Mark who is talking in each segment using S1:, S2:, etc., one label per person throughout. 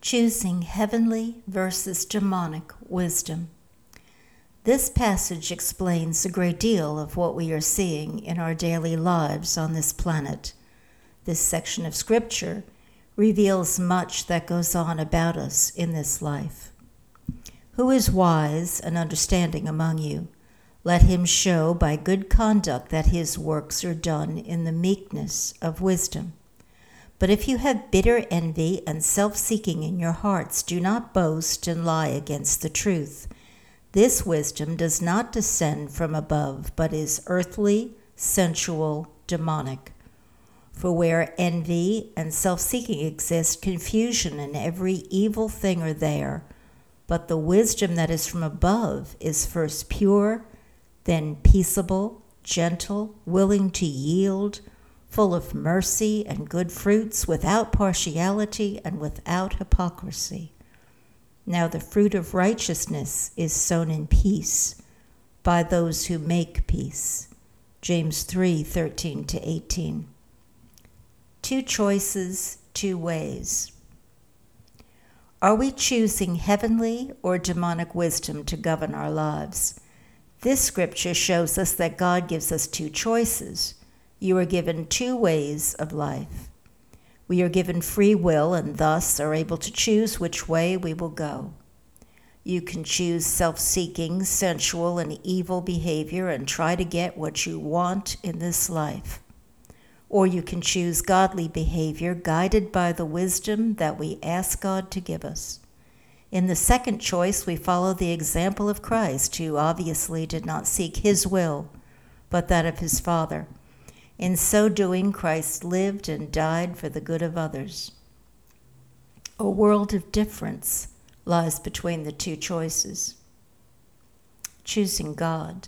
S1: Choosing heavenly versus demonic wisdom. This passage explains a great deal of what we are seeing in our daily lives on this planet. This section of Scripture reveals much that goes on about us in this life. Who is wise and understanding among you? Let him show by good conduct that his works are done in the meekness of wisdom. But if you have bitter envy and self-seeking in your hearts, do not boast and lie against the truth. This wisdom does not descend from above, but is earthly, sensual, demonic. For where envy and self-seeking exist, confusion and every evil thing are there. But the wisdom that is from above is first pure, then peaceable, gentle, willing to yield, full of mercy and good fruits, without partiality and without hypocrisy. Now the fruit of righteousness is sown in peace by those who make peace. James 3:13-18. Two choices, two ways. Are we choosing heavenly or demonic wisdom to govern our lives? This scripture shows us that God gives us two choices. You are given two ways of life. We are given free will and thus are able to choose which way we will go. You can choose self-seeking, sensual, and evil behavior and try to get what you want in this life. Or you can choose godly behavior guided by the wisdom that we ask God to give us. In the second choice, we follow the example of Christ, who obviously did not seek his will, but that of his Father. In so doing, Christ lived and died for the good of others. A world of difference lies between the two choices. Choosing God.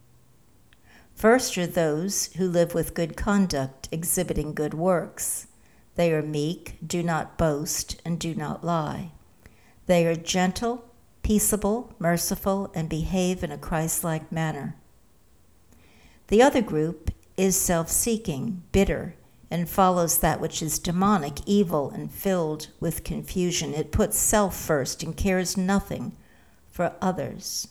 S1: First are those who live with good conduct, exhibiting good works. They are meek, do not boast, and do not lie. They are gentle, peaceable, merciful, and behave in a Christ-like manner. The other group is self-seeking, bitter, and follows that which is demonic, evil, and filled with confusion. It puts self first and cares nothing for others.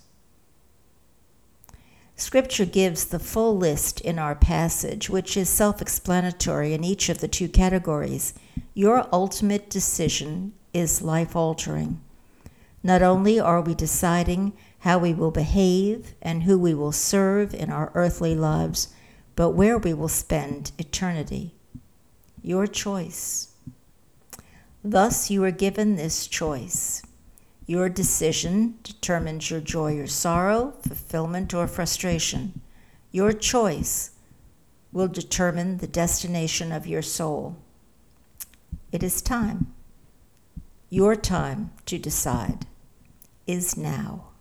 S1: Scripture gives the full list in our passage, which is self-explanatory in each of the two categories. Your ultimate decision is life-altering. Not only are we deciding how we will behave and who we will serve in our earthly lives, but where we will spend eternity. Your choice. Thus you are given this choice. Your decision determines your joy or sorrow, fulfillment or frustration. Your choice will determine the destination of your soul. It is time. Your time to decide is now.